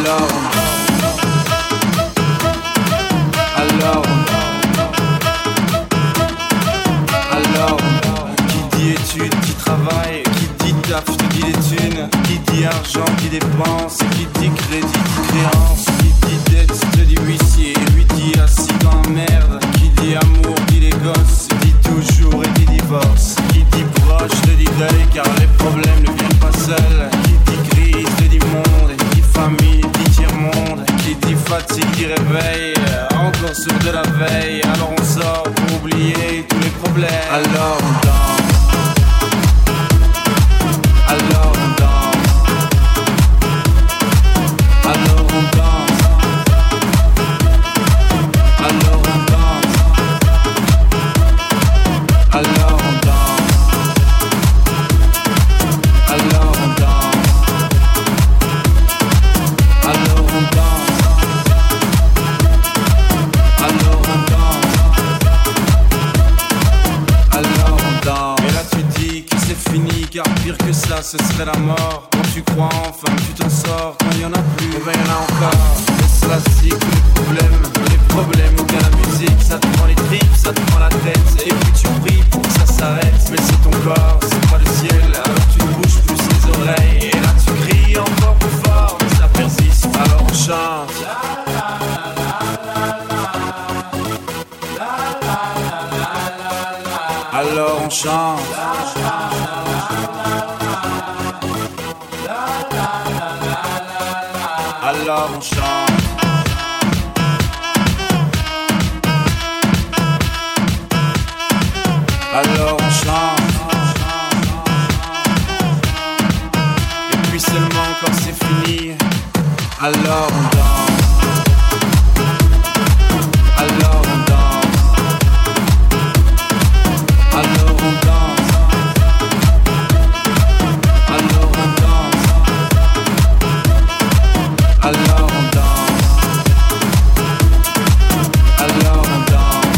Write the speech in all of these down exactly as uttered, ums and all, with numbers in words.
Alors, alors, alors, qui dit études, qui travaille, qui dit taf, te dit les thunes, qui dit argent, qui dépense, qui dit crédit, dit créance, qui dit dette, te dit huissier, lui dit assis dans la merde, qui dit amour, dit les gosses, dit toujours et dit divorce, qui dit proche, te dit deuil, car les problèmes ne viennent pas seuls, qui dit crise, te dit monde, qui dit famille, dit tiers-monde, qui dit fatigue, dit réveil, encore sur de la veille, alors on sort pour oublier tous les problèmes, alors on danse, alors on danse, alors on danse, alors on danse, alors on danse, alors on danse, alors on danse, alors on danse, alors on danse. Et là tu dis que c'est fini, car pire que ça ce serait la mort. Quand tu crois enfin que tu t'en sors, quand il y en a plus, et ben il y en a encore. Et cela c'est que les problèmes, les problèmes ou bien la musique, ça te prend les tripes, ça te prend la tête, et puis tu pries pour que ça s'arrête. Mais c'est ton corps, c'est pas le ciel, alors tu ne bouges plus les oreilles, et là tu cries encore plus fort, mais ça persiste, alors on chante. Alors on chante. Alors on chante. Alors on chante. Et puis seulement quand c'est fini, alors on danse. Alors on danse. Alors on danse. Alors on danse. Alors on danse. Alors on danse.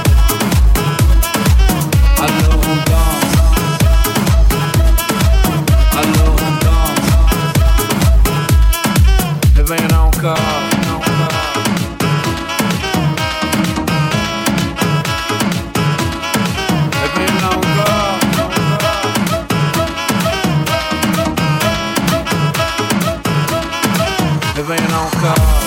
Alors on danse. Alors on danse. Et ben y'en a encore, y'en a encore. Et ben y'en a encore, et ben y'en a encore.